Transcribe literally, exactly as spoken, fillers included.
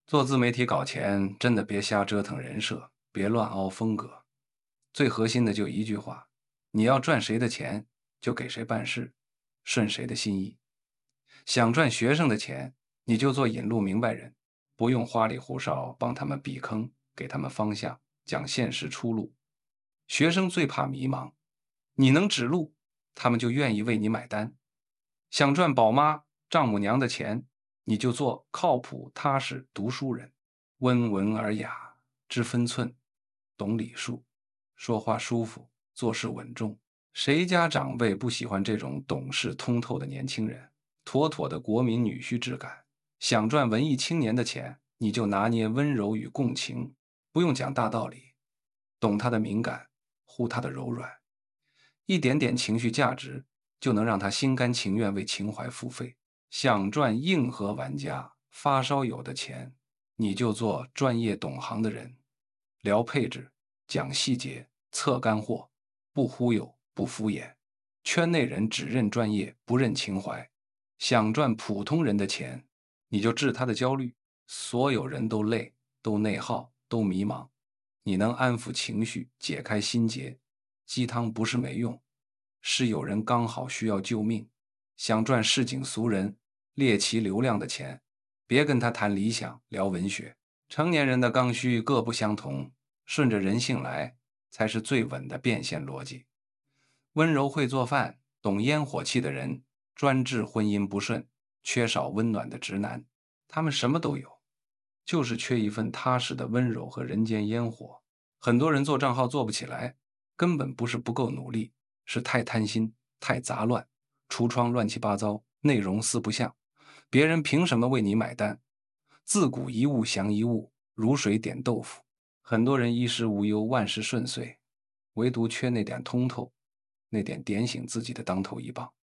做自媒体搞钱，真的别瞎折腾人设，别乱凹风格。最核心的就一句话：你要赚谁的钱，就给谁办事，顺谁的心意。想赚学生的钱，你就做引路明白人，不用花里胡哨帮他们避坑，给他们方向，讲现实出路。学生最怕迷茫，你能指路，他们就愿意为你买单。想赚宝妈、丈母娘的钱，你就做靠谱踏实读书人，温文尔雅，知分寸，懂礼数，说话舒服，做事稳重。谁家长辈不喜欢这种懂事通透的年轻人？妥妥的国民女婿质感。想赚文艺青年的钱，你就拿捏温柔与共情，不用讲大道理，懂他的敏感，护他的柔软，一点点情绪价值就能让他心甘情愿为情怀付费。想赚硬核玩家、发烧友的钱，你就做专业懂行的人，聊配置，讲细节，测干货，不忽悠，不敷衍。圈内人只认专业，不认情怀。想赚普通人的钱，你就治他的焦虑。所有人都累，都内耗，都迷茫，你能安抚情绪，解开心结。鸡汤不是没用，是有人刚好需要救命。想赚市井俗人、猎奇流量的钱，别跟他谈理想，聊文学。成年人的刚需各不相同，顺着人性来，才是最稳的变现逻辑。温柔会做饭、懂烟火气的人，专治婚姻不顺，缺少温暖的直男。他们什么都有，就是缺一份踏实的温柔和人间烟火。很多人做账号做不起来，根本不是不够努力，是太贪心、太杂乱，橱窗乱七八糟，内容四不像。别人凭什么为你买单？自古一物降一物，如水点豆腐。很多人衣食无忧，万事顺遂，唯独缺那点通透，那点点醒自己的当头一棒。